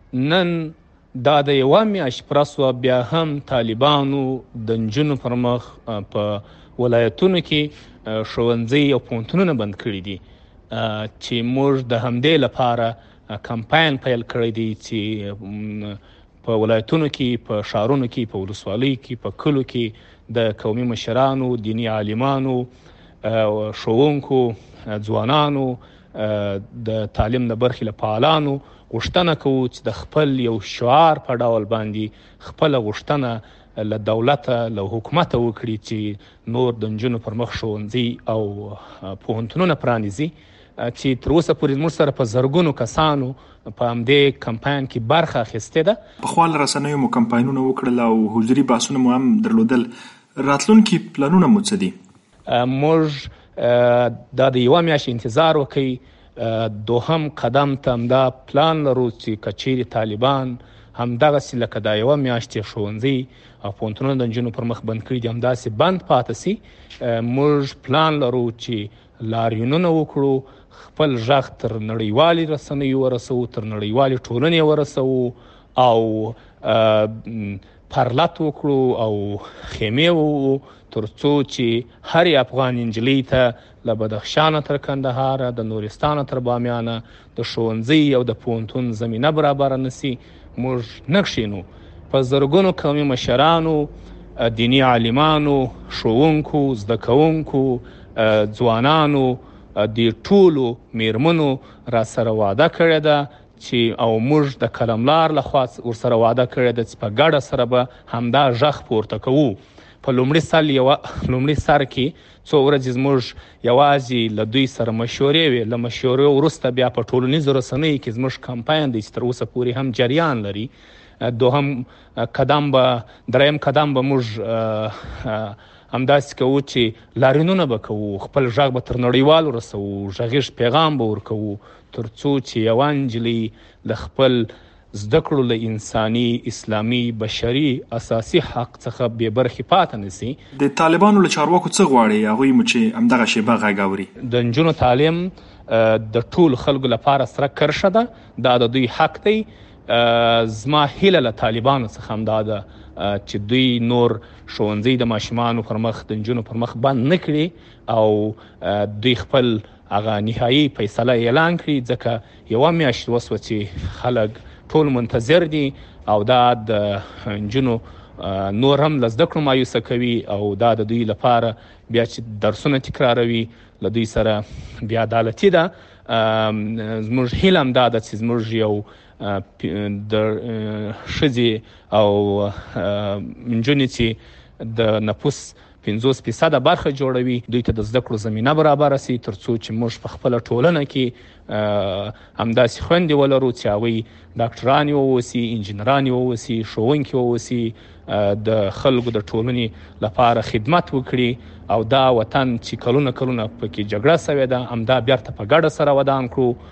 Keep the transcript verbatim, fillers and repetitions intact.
نن دا د یوه میاشت پوره سوه، بیا هم طالبانو د نجونو پر مخ په ولایتونو کې ښوونځي او پوهنتونونه بند کړي دي، چې موږ د همدې لپاره کمپاین پیل کړی دی چې په ولایتونو کې، په ښارونو کې، په ولسوالیو کې، په کلو کې د قومي مشرانو، دیني عالمانو، ښوونکو، ځوانانو، د تعلیم د برخې له فعالانو غوښتنه کوو چې د خپل یو شعار په ډول باندې خپله غوښتنه له دولته، له حکومته وکړي چې نور د نجونو پر مخ ښوونځي او پوهنتونونه پرانیزي، چې تر اوسه پورې زموږ سره په زرګونو کسانو په همدې کمپاین کې برخه اخیستې ده. پخوا له رسنیو مو کمپاینونه وکړل او حضوري بحثونه مو هم درلودل. راتلونکي پلانونه مو څه دي؟ موږ دا د یوه میاشت انتظار وکړئ. دوهم قدم ته همدا پلان لرو چې که چیرې طالبان همدغسې لکه دا یوه میاشت یې ښوونځي او پوهنتونونه د نجونو پر مخ بند کړي دي همداسې بند پاتې سي، موږ پلان لرو چې لاریونونه وکړو، خپل غږ تر نړیوالې رسنیو ورسوو، تر نړیوالې ټولنې ورسوو او پرلت وکړو او خیمې ووو، تر څو چې هرې افغان نجلۍ ته له بدخشانه تر کندهاره، د نورستانه تر بامیانه د ښوونځي او د پوهنتون زمینه برابره نسي. موږ نه کښینو. په زرګونو قومي مشرانو، دیني عالمانو، ښوونکو، زده کوونکو، ځوانانو، د ټولو میرمنو را سره وعده کړې ده چې او موږ د قلملار لخوا ورسره وعده کړې ده چې په ګډه سره به همدا غږ پورته کوو. په لومړي سر یوه لومړي سر کې څو ورځې زموږ یوازې له دوی سره مشورې وې، له مشورې وروسته بیا په ټولنیزو رسنیو کې زموږ کمپاین دی چې تر اوسه پورې هم جریان لري. دوهم قدم به دریم قدم به موږ همداسې کوو چې لاریونونه به کوو، خپل غږ به تر نړیوالو رسوو، غږیز پیغام به ورکوو، تر څو چې یوه نجلۍ د خپل زده کړو له انساني، اسلامي، بشري اساسي حق څخه بې برخې پاتې نسي. د طالبانو له چارواکو څه غواړي هغوی مو چې همدغه شیبه غږ اوري؟ د نجونو تعلیم د ټولو خلکو لپاره سره کرښه ده، دا د دوی حق دی. زما هیله له طالبانو څخه همدا ده چې دوی نور ښوونځي د ماشومانو پر مخ، د نجونو پر مخ بند نه کړي او دوی خپل هغه نهایي فیصله اعلان کړي، ځکه یوه میاشت وسوه چې خلک ټول منتظر دي او دا د نجونو نور هم له زده کړو مایوسه کوي او دا د دوی لپاره بیا چې درسونه تکراروي له دوی سره بې عدالتي ده. زموږ هیله همدا ده چې زموږ یو د ښځې او نجونې چې د نفوس پنځوس فیصده برخه جوړوي، دوی ته د زده کړو زمینه برابره سي، تر څو چې موږ په خپله ټولنه کې همداسې خویندې ولرو چې هغوی ډاکټرانې واوسي، انجینرانې واوسي، ښوونکي واوسي، د خلکو د ټولنې لپاره خدمت وکړي او دا وطن چې کلونه کلونه پکې جګړه سوې ده همدا بیرته په ګډه سره ودان کړو.